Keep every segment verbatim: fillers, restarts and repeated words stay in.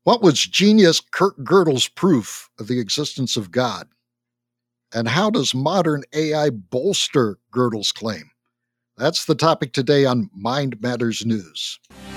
What was genius Kurt Gödel's proof of the existence of God? And how does modern A I bolster Gödel's claim? That's the topic today on Mind Matters News.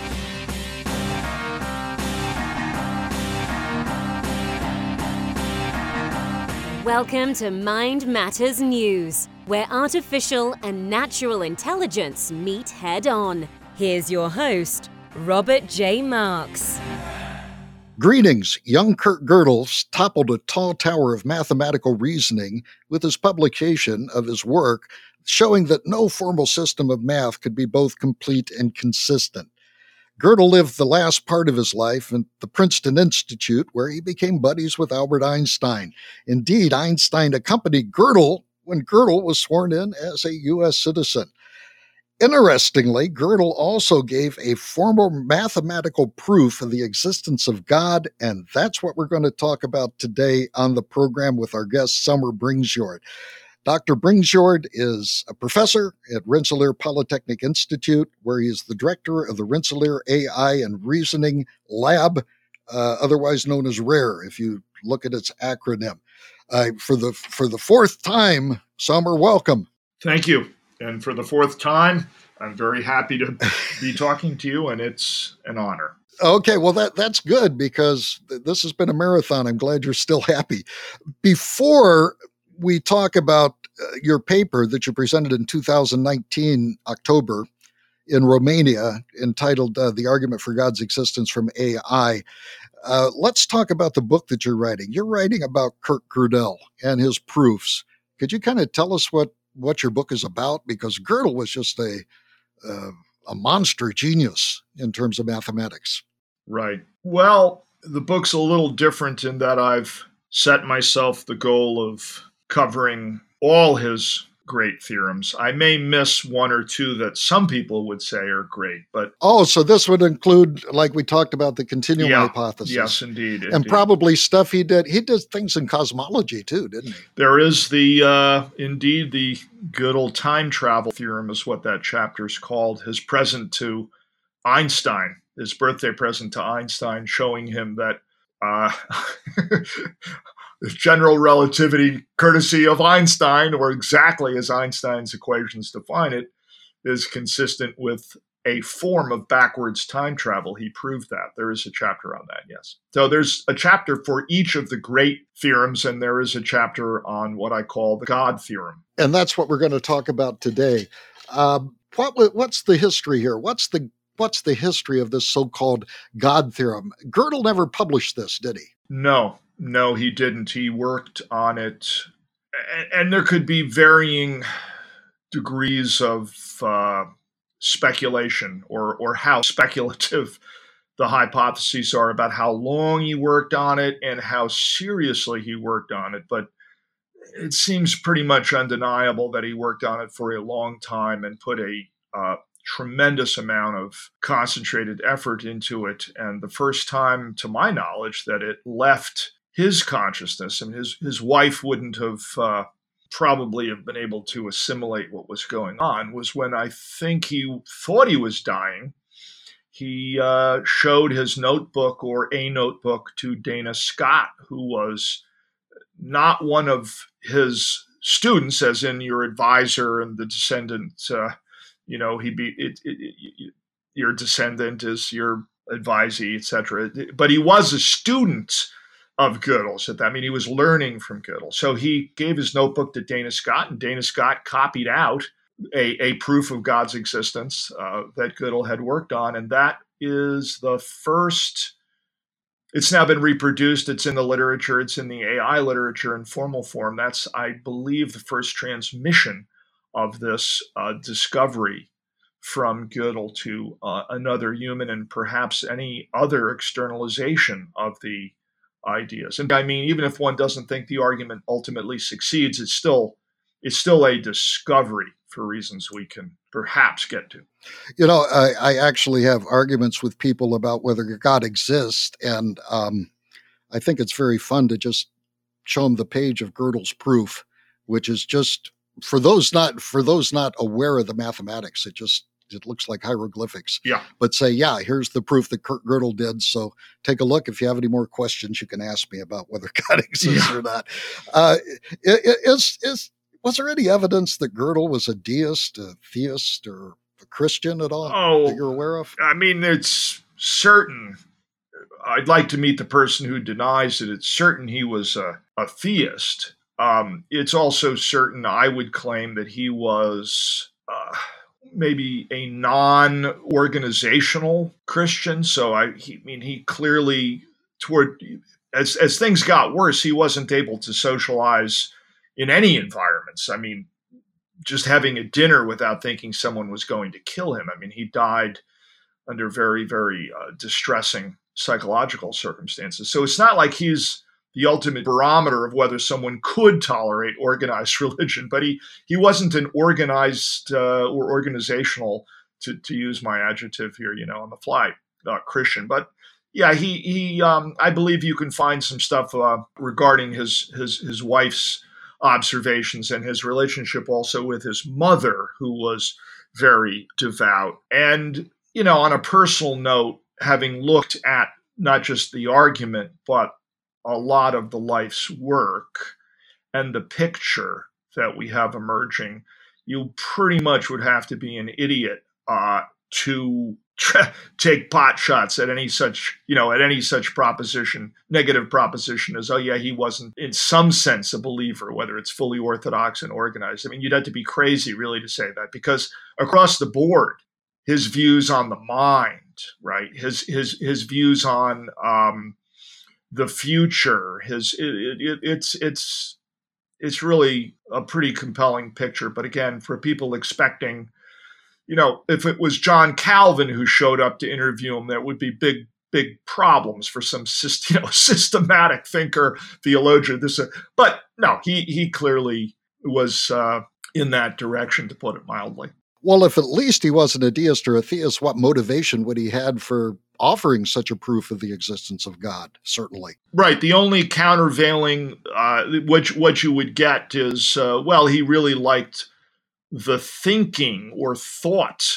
Welcome to Mind Matters News, where artificial and natural intelligence meet head-on. Here's your host, Robert J. Marks. Greetings. Young Kurt Gödel toppled a tall tower of mathematical reasoning with his publication of his work showing that no formal system of math could be both complete and consistent. Gödel lived the last part of his life at the Princeton Institute, where he became buddies with Albert Einstein. Indeed, Einstein accompanied Gödel when Gödel was sworn in as a U S citizen. Interestingly, Gödel also gave a formal mathematical proof of the existence of God, and that's what we're going to talk about today on the program with our guest, Summer Bringsjord. Doctor Bringsjord is a professor at Rensselaer Polytechnic Institute, where he is the director of the Rensselaer A I and Reasoning Lab, uh, otherwise known as RARE, if you look at its acronym. Uh, for the for the fourth time, Summer, welcome. Thank you. And for the fourth time, I'm very happy to be talking to you, and it's an honor. Okay, well, that that's good because th- this has been a marathon. I'm glad you're still happy. Before we talk about uh, your paper that you presented in two thousand nineteen, October, in Romania, entitled uh, The Argument for God's Existence from A I, uh, let's talk about the book that you're writing. You're writing about Kurt Gödel and his proofs. Could you kind of tell us what what your book is about? Because Gödel was just a uh, a monster genius in terms of mathematics. Right. Well, the book's a little different in that I've set myself the goal of covering all his great theorems. I may miss one or two that some people would say are great, but... Oh, so this would include, like we talked about, the continuum yeah, hypothesis. Yes, indeed. And indeed. probably stuff he did. He did things in cosmology, too, didn't he? There is the, uh, indeed, the Gödel time travel theorem is what that chapter is called. His present to Einstein, his birthday present to Einstein, showing him that uh, general relativity, courtesy of Einstein, or exactly as Einstein's equations define it, is consistent with a form of backwards time travel. He proved that. There is a chapter on that, yes. So there's a chapter for each of the great theorems, and there is a chapter on what I call the God theorem. And that's what we're going to talk about today. Um, what what's the history here? What's the what's the history of this so-called God theorem? Gödel never published this, did he? No. No, he didn't. He worked on it, and there could be varying degrees of uh, speculation or or how speculative the hypotheses are about how long he worked on it and how seriously he worked on it. But it seems pretty much undeniable that he worked on it for a long time and put a uh, tremendous amount of concentrated effort into it. And the first time, to my knowledge, that it left his consciousness, and his, his wife wouldn't have uh, probably have been able to assimilate what was going on, was when I think he thought he was dying. He uh, showed his notebook or a notebook to Dana Scott, who was not one of his students, as in your advisor and the descendant. Uh, you know, he be it, it, it, your descendant is your advisee, et cetera. But he was a student of Gödel's at that. I mean, he was learning from Gödel. So he gave his notebook to Dana Scott, and Dana Scott copied out a, a proof of God's existence uh, that Gödel had worked on. And that is the first, it's now been reproduced. It's in the literature. It's in the A I literature in formal form. That's, I believe, the first transmission of this uh, discovery from Gödel to uh, another human, and perhaps any other externalization of the ideas. And I mean, even if one doesn't think the argument ultimately succeeds, it's still it's still a discovery for reasons we can perhaps get to. You know, I, I actually have arguments with people about whether God exists, and um, I think it's very fun to just show them the page of Gödel's proof, which is just for those not for those not aware of the mathematics. It just It looks like hieroglyphics. Yeah. But say, yeah, here's the proof that Kurt Gödel did. So take a look. If you have any more questions, you can ask me about whether God exists Yeah. or not. Uh, is, is, was there any evidence that Gödel was a deist, a theist, or a Christian at all Oh, that you're aware of? I mean, it's certain. I'd like to meet the person who denies it. It's certain he was a, a theist. Um, it's also certain I would claim that he was uh, maybe a non-organizational Christian. So I, he, I mean, he clearly toward as as things got worse, he wasn't able to socialize in any environments. I mean, just having a dinner without thinking someone was going to kill him. I mean, he died under very, very uh, distressing psychological circumstances. So it's not like he's the ultimate barometer of whether someone could tolerate organized religion, but he he wasn't an organized uh, or organizational, to to use my adjective here, you know, on the fly, uh, Christian. But yeah, he he um, I believe you can find some stuff uh, regarding his his his wife's observations and his relationship also with his mother, who was very devout. And you know, on a personal note, having looked at not just the argument, but a lot of the life's work and the picture that we have emerging, you pretty much would have to be an idiot uh, to tra- take pot shots at any such, you know, at any such proposition, negative proposition as, oh yeah, he wasn't in some sense a believer, whether it's fully orthodox and organized. I mean, you'd have to be crazy really to say that, because across the board, his views on the mind, right? His his his views on um, the future. His it, it, it's it's it's really a pretty compelling picture. But again, for people expecting, you know, if it was John Calvin who showed up to interview him, there would be big big problems for some you know systematic thinker, theologian. This, uh, but no, he he clearly was uh, in that direction, to put it mildly. Well, if at least he wasn't a deist or a theist, what motivation would he had for offering such a proof of the existence of God? Certainly. Right. The only countervailing, uh, what, what you would get is, uh, well, he really liked the thinking or thought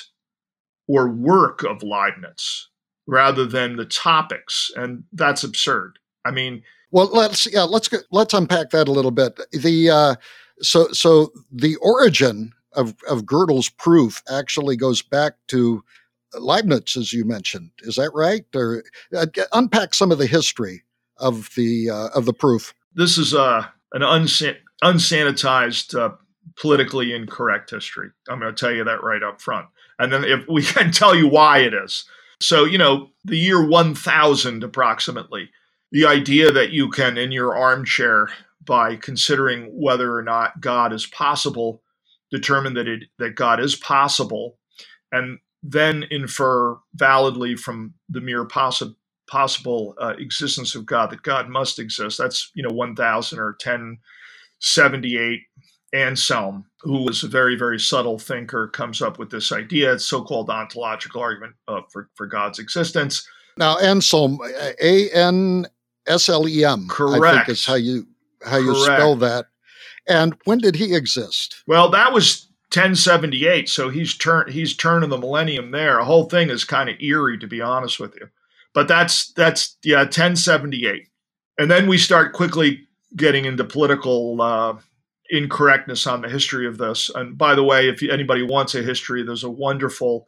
or work of Leibniz rather than the topics. And that's absurd. I mean, well, let's yeah, let's go, let's unpack that a little bit. The uh, so so the origin of, of Gödel's proof actually goes back to Leibniz, as you mentioned. Is that right? Or uh, unpack some of the history of the uh, of the proof. This is uh, an unsan- unsanitized, uh, politically incorrect history. I'm going to tell you that right up front. And then if we can tell you why it is. So, you know, the year one thousand approximately, the idea that you can, in your armchair, by considering whether or not God is possible, determine that it that God is possible, and then infer validly from the mere possi- possible uh, existence of God that God must exist. That's, you know, one thousand or ten seventy-eight. Anselm, who was a very, very subtle thinker, comes up with this idea, it's so-called ontological argument uh, for, for God's existence. Now, Anselm, A N S L E M, Correct. I think is how you how you Correct. spell that. And when did he exist? Well, that was ten seventy-eight, so he's turn he's turning the millennium there. The whole thing is kind of eerie, to be honest with you. But that's that's yeah, ten seventy-eight, and then we start quickly getting into political uh, incorrectness on the history of this. And by the way, if anybody wants a history, there's a wonderful,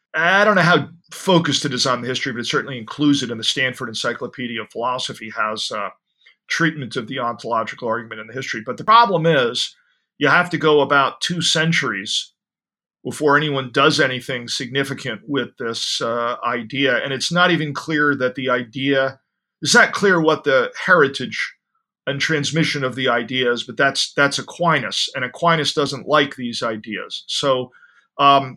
I don't know how focused it is on the history, but it certainly includes it in the Stanford Encyclopedia of Philosophy, has uh, treatment of the ontological argument in the history. But the problem is you have to go about two centuries before anyone does anything significant with this uh, idea. And it's not even clear that the idea, it's not clear what the heritage and transmission of the ideas, but that's that's Aquinas, and Aquinas doesn't like these ideas. So um,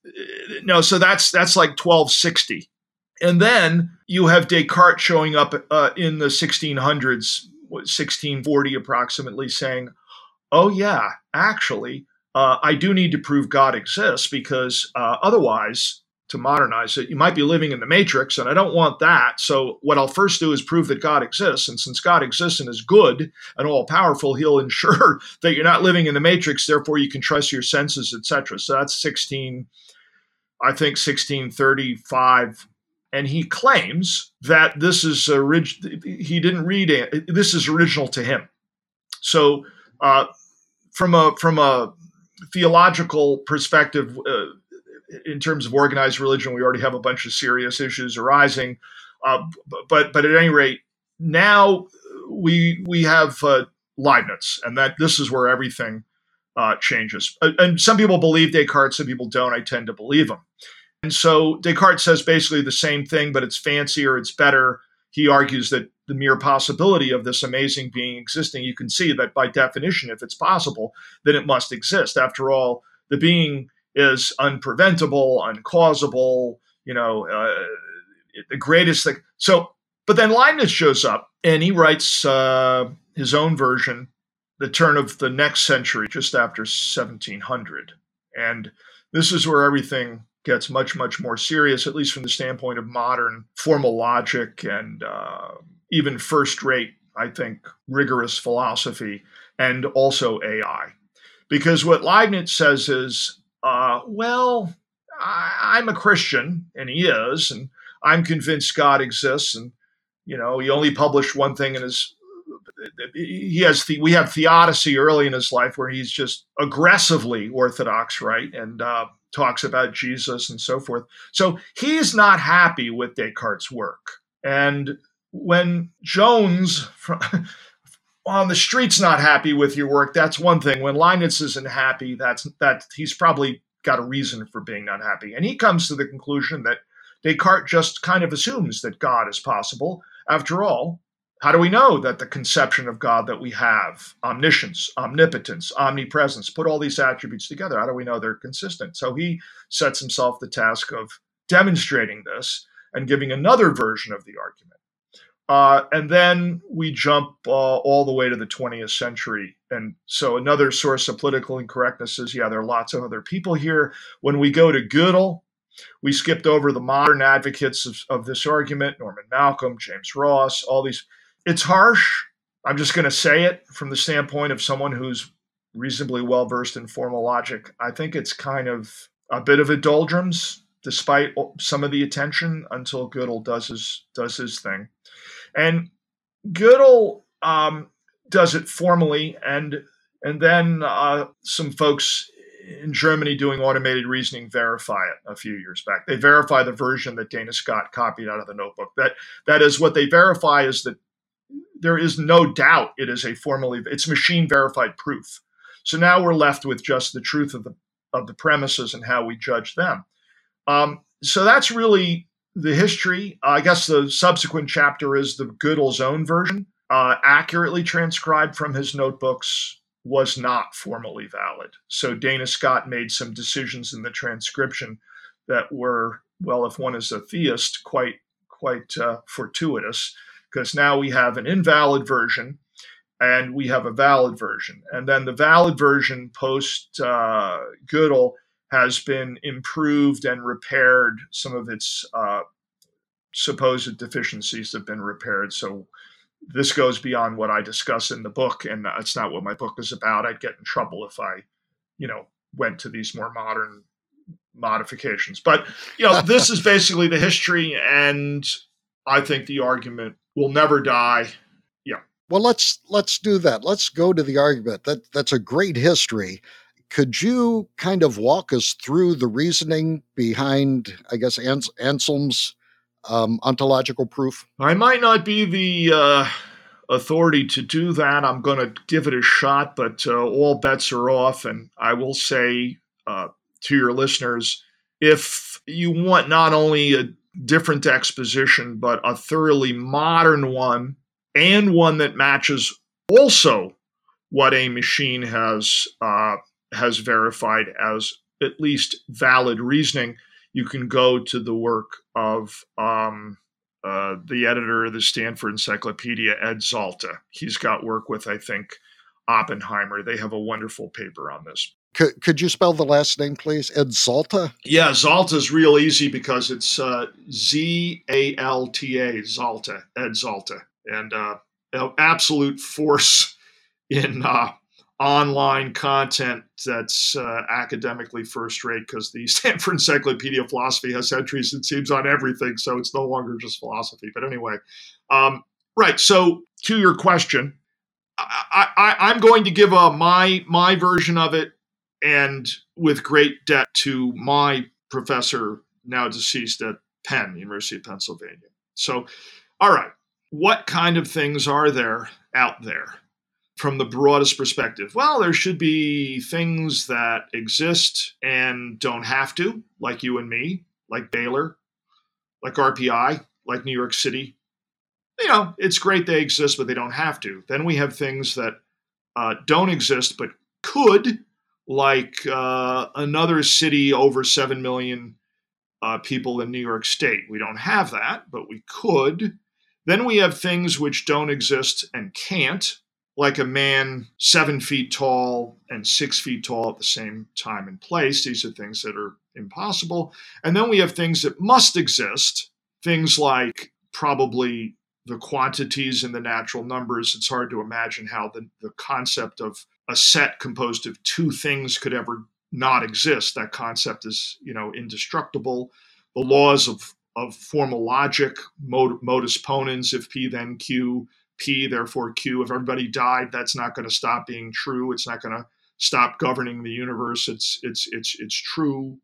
no, so that's that's like twelve sixty, and then you have Descartes showing up uh, in the sixteen hundreds, sixteen forty approximately, saying, "Oh yeah, actually, uh, I do need to prove God exists, because uh, otherwise, to modernize it, you might be living in the Matrix, and I don't want that. So what I'll first do is prove that God exists. And since God exists and is good and all-powerful, he'll ensure that you're not living in the Matrix, therefore you can trust your senses, et cetera" So that's sixteen, I think, sixteen thirty-five. And he claims that this is orig- he didn't read it. This is original to him. So uh, from a from a theological perspective, uh, in terms of organized religion, we already have a bunch of serious issues arising. Uh, but but at any rate, now we we have uh, Leibniz, and that this is where everything uh, changes. And some people believe Descartes, some people don't. I tend to believe him. And so Descartes says basically the same thing, but it's fancier, it's better. He argues that the mere possibility of this amazing being existing, you can see that by definition, if it's possible, then it must exist. After all, the being is unpreventable, uncausable, you know, uh, the greatest thing. So, but then Leibniz shows up and he writes uh, his own version, the turn of the next century, just after seventeen hundred. And this is where everything gets much, much more serious, at least from the standpoint of modern formal logic and uh, even first-rate, I think, rigorous philosophy, and also A I. Because what Leibniz says is, uh, well, I, I'm a Christian, and he is, and I'm convinced God exists, and, you know, he only published one thing in his, he has, the, we have theodicy early in his life where he's just aggressively orthodox, right? And, uh, talks about Jesus and so forth. So he's not happy with Descartes' work. And when Jones on the street's not happy with your work, that's one thing. When Leibniz isn't happy, that's that he's probably got a reason for being unhappy. And he comes to the conclusion that Descartes just kind of assumes that God is possible. After all, how do we know that the conception of God that we have, omniscience, omnipotence, omnipresence, put all these attributes together? How do we know they're consistent? So he sets himself the task of demonstrating this and giving another version of the argument. Uh, and then we jump uh, all the way to the twentieth century. And so another source of political incorrectness is, yeah, there are lots of other people here. When we go to Gödel, we skipped over the modern advocates of, of this argument, Norman Malcolm, James Ross, all these. It's harsh. I'm just going to say it from the standpoint of someone who's reasonably well-versed in formal logic. I think it's kind of a bit of a doldrums, despite some of the attention, until Gödel does his, does his thing. And Gödel um, does it formally, and, and then uh, some folks in Germany doing automated reasoning verify it a few years back. They verify the version that Dana Scott copied out of the notebook. That, that is, what they verify is that there is no doubt it is a formally, it's machine verified proof. So now we're left with just the truth of the of the premises and how we judge them. Um, so that's really the history. Uh, I guess the subsequent chapter is the Gödel's own version, uh, accurately transcribed from his notebooks, was not formally valid. So Dana Scott made some decisions in the transcription that were, well, if one is a theist, quite quite uh, fortuitous. Because now we have an invalid version and we have a valid version. And then the valid version post uh, Gödel has been improved and repaired. Some of its uh, supposed deficiencies have been repaired. So this goes beyond what I discuss in the book, and it's not what my book is about. I'd get in trouble if I, you know, went to these more modern modifications. But, you know, this is basically the history, and I think the argument will never die. Yeah. Well, let's let's do that. Let's go to the argument. That that's a great history. Could you kind of walk us through the reasoning behind, I guess, Ans- Anselm's um, ontological proof? I might not be the uh, authority to do that. I'm going to give it a shot, but uh, all bets are off. And I will say uh, to your listeners, if you want not only a different exposition, but a thoroughly modern one, and one that matches also what a machine has uh, has verified as at least valid reasoning, you can go to the work of um, uh, the editor of the Stanford Encyclopedia, Ed Zalta. He's got work with, I think, Oppenheimer. They have a wonderful paper on this. Could, could you spell the last name, please? Ed Zalta? Yeah, Zalta's real easy because it's uh, Z A L T A, Zalta, Ed Zalta. And uh, absolute force in uh, online content that's uh, academically first rate, because the Stanford Encyclopedia of Philosophy has entries, it seems, on everything. So it's no longer just philosophy. But anyway, um, right. So to your question, I, I, I'm going to give a, my, my version of it, and with great debt to my professor, now deceased, at Penn, University of Pennsylvania. So, all right, what kind of things are there out there from the broadest perspective? Well, there should be things that exist and don't have to, like you and me, like Baylor, like R P I, like New York City. You know, it's great they exist, but they don't have to. Then we have things that uh, don't exist, but could, like uh, another city over seven million uh, people in New York State. We don't have that, but we could. Then we have things which don't exist and can't, like a man seven feet tall and six feet tall at the same time and place. These are things that are impossible. And then we have things that must exist, things like probably the quantities and the natural numbers. It's hard to imagine how the, the concept of a set composed of two things could ever not exist. That concept is, you know, indestructible. The laws of, of formal logic, mod, modus ponens, if P then Q, P therefore Q. If everybody died, that's not going to stop being true. It's not going to stop governing the universe. It's it's it's it's true.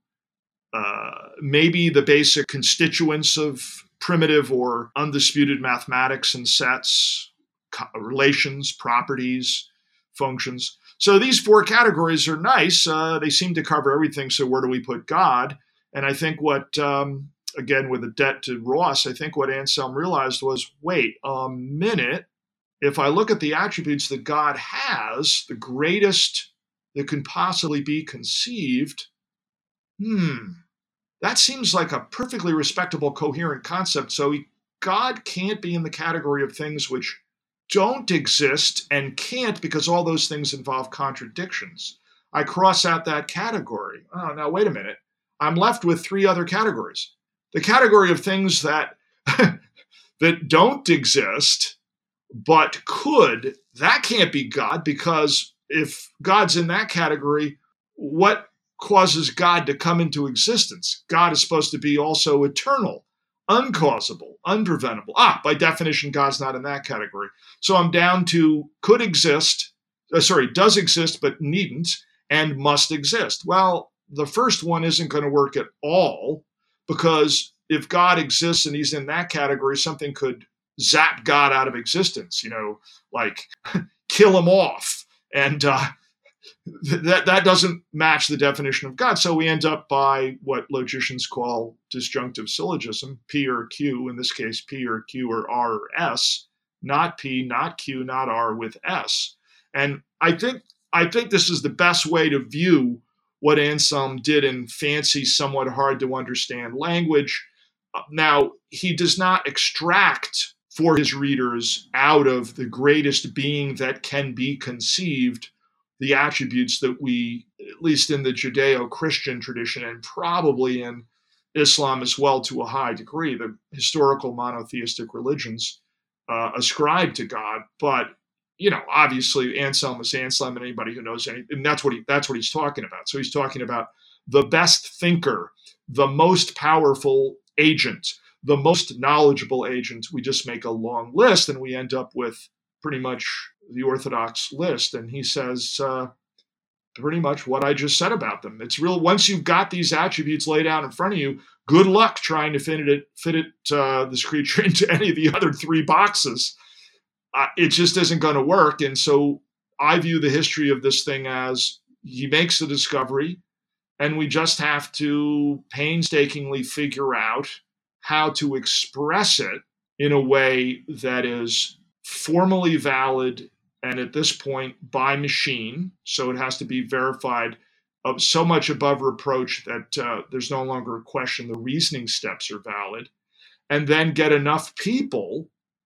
Uh, maybe the basic constituents of primitive or undisputed mathematics and sets, co- relations, properties, functions. So these four categories are nice. Uh, they seem to cover everything. So where do we put God? And I think what, um, again, with a debt to Ross, I think what Anselm realized was, wait a minute. If I look at the attributes that God has, the greatest that can possibly be conceived, hmm, that seems like a perfectly respectable, coherent concept. So he, God can't be in the category of things which don't exist and can't, because all those things involve contradictions. I cross out that category. Oh, now wait a minute. I'm left with three other categories. The category of things that that don't exist but could, that can't be God, because if God's in that category, what causes God to come into existence? God is supposed to be also eternal, uncausable, unpreventable. Ah, by definition, God's not in that category. So I'm down to could exist, uh, sorry, does exist but needn't, and must exist. Well, the first one isn't going to work at all, because if God exists and he's in that category, something could zap God out of existence, you know, like kill him off. And uh, that that doesn't match the definition of God. So we end up by what logicians call disjunctive syllogism, P or Q, in this case, P or Q or R or S, not P, not Q, not R, with S. And I think I think this is the best way to view what Anselm did in fancy, somewhat hard to understand language. Now, he does not extract for his readers out of the greatest being that can be conceived the attributes that we, at least in the Judeo-Christian tradition, and probably in Islam as well to a high degree, the historical monotheistic religions uh, ascribe to God. But, you know, obviously Anselm is Anselm, and anybody who knows anything, and that's what he that's what he's talking about. So he's talking about the best thinker, the most powerful agent, the most knowledgeable agent. We just make a long list and we end up with pretty much the orthodox list. And he says uh, pretty much what I just said about them. It's real. Once you've got these attributes laid out in front of you, good luck trying to fit it, fit it uh, this creature into any of the other three boxes. Uh, it just isn't going to work. And so I view the history of this thing as he makes the discovery, and we just have to painstakingly figure out how to express it in a way that is formally valid, and at this point by machine. So it has to be verified of so much above reproach that uh, there's no longer a question. The reasoning steps are valid, and then get enough people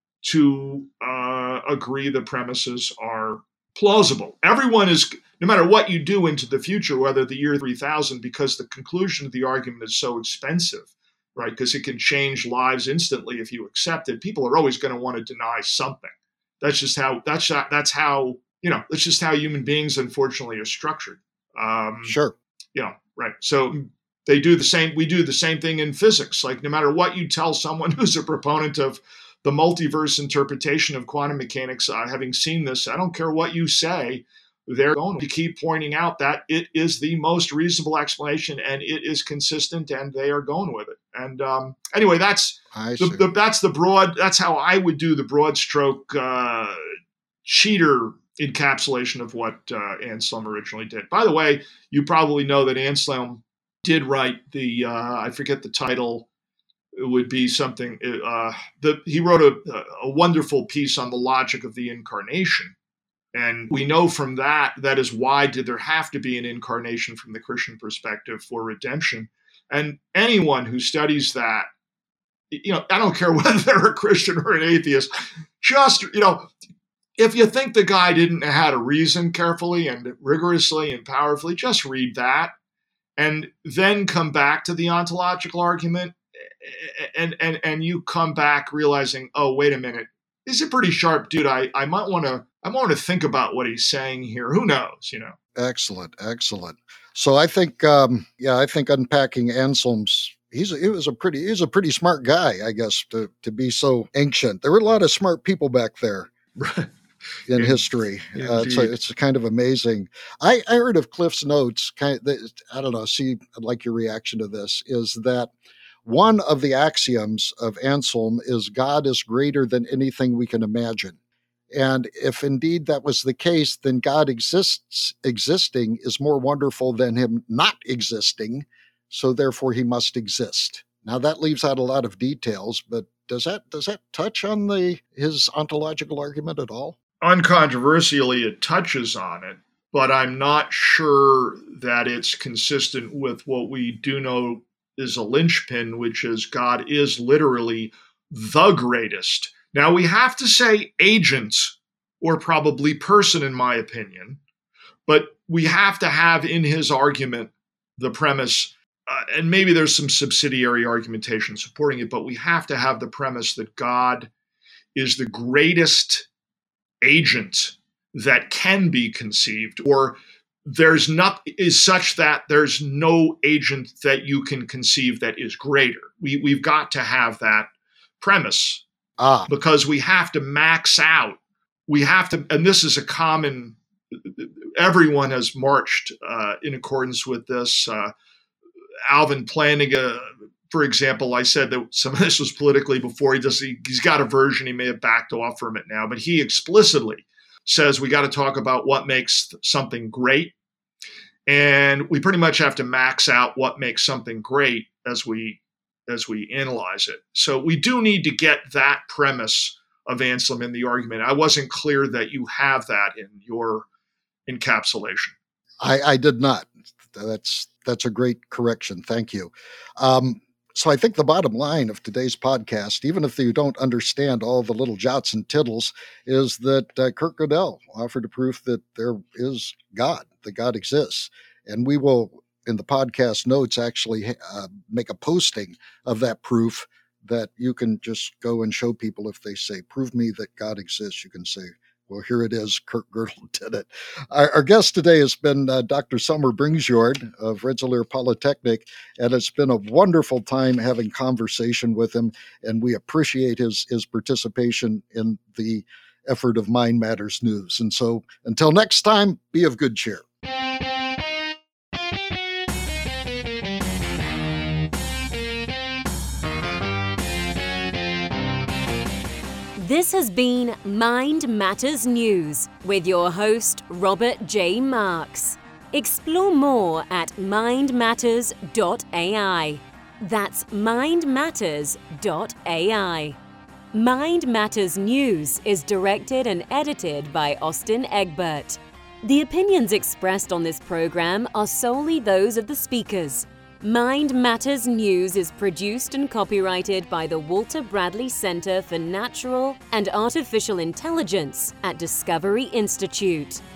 to uh, agree the premises are plausible. Everyone is, no matter what you do into the future, whether the year three thousand, because the conclusion of the argument is so expensive, right? Because it can change lives instantly if you accept it. People are always going to want to deny something. That's just how, that's, that's how you know, that's just how human beings, unfortunately, are structured. Um, Sure. You know, right. So they do the same. We do the same thing in physics. Like no matter what you tell someone who's a proponent of the multiverse interpretation of quantum mechanics, uh, having seen this, I don't care what you say, they're going to keep pointing out that it is the most reasonable explanation and it is consistent, and they are going with it. And um, anyway, that's the, the, that's the broad. That's how I would do the broad stroke uh, cheater encapsulation of what uh, Anselm originally did. By the way, you probably know that Anselm did write the uh, I forget the title. It would be something. Uh, the he wrote a, a wonderful piece on the logic of the incarnation. And we know from that, that is why did there have to be an incarnation from the Christian perspective for redemption? And anyone who studies that, you know, I don't care whether they're a Christian or an atheist, just, you know, if you think the guy didn't know how to reason carefully and rigorously and powerfully, just read that and then come back to the ontological argument. And, and, and you come back realizing, oh, wait a minute. He's a pretty sharp dude. I, I might want to I want to think about what he's saying here. Who knows, you know? Excellent, excellent. So I think, um, yeah, I think unpacking Anselm's, he's a, he was a pretty he's a pretty smart guy, I guess, to to be so ancient. There were a lot of smart people back there in history. Uh, it's a, it's a kind of amazing. I, I heard of Cliff's Notes. Kind of, I don't know. See, I'd like your reaction to this. Is that one of the axioms of Anselm is God is greater than anything we can imagine. And if indeed that was the case, then God exists, existing is more wonderful than him not existing. So therefore he must exist. Now that leaves out a lot of details, but does that, does that touch on the, his ontological argument at all? Uncontroversially, it touches on it, but I'm not sure that it's consistent with what we do know is a linchpin, which is God is literally the greatest. Now, we have to say agent or probably person, in my opinion, but we have to have in his argument the premise, uh, and maybe there's some subsidiary argumentation supporting it, but we have to have the premise that God is the greatest agent that can be conceived, or there's not is such that there's no agent that you can conceive that is greater. We, we've got to have that premise. Ah. Because we have to max out. We have to, and this is a common, everyone has marched uh, in accordance with this. Uh, Alvin Plantinga, for example, I said that some of this was politically before he does, he, he's got a version, he may have backed off from it now, but he explicitly says we got to talk about what makes something great. And we pretty much have to max out what makes something great as we as we analyze it. So we do need to get that premise of Anselm in the argument. I wasn't clear that you have that in your encapsulation. I, I did not. That's that's a great correction. Thank you. Um, so I think the bottom line of today's podcast, even if you don't understand all the little jots and tittles, is that uh, Kurt Gödel offered a proof that there is God, that God exists. And we will, in the podcast notes, actually uh, make a posting of that proof that you can just go and show people. If they say, prove me that God exists, you can say, well, here it is. Kurt Gödel did it. Our, our guest today has been uh, Doctor Selmer Bringsjord of Rensselaer Polytechnic, and it's been a wonderful time having conversation with him, and we appreciate his, his participation in the effort of Mind Matters News. And so until next time, be of good cheer. This has been Mind Matters News with your host, Robert J. Marks. Explore more at mind matters dot a i. That's mind matters dot a i. Mind Matters News is directed and edited by Austin Egbert. The opinions expressed on this program are solely those of the speakers. Mind Matters News is produced and copyrighted by the Walter Bradley Center for Natural and Artificial Intelligence at Discovery Institute.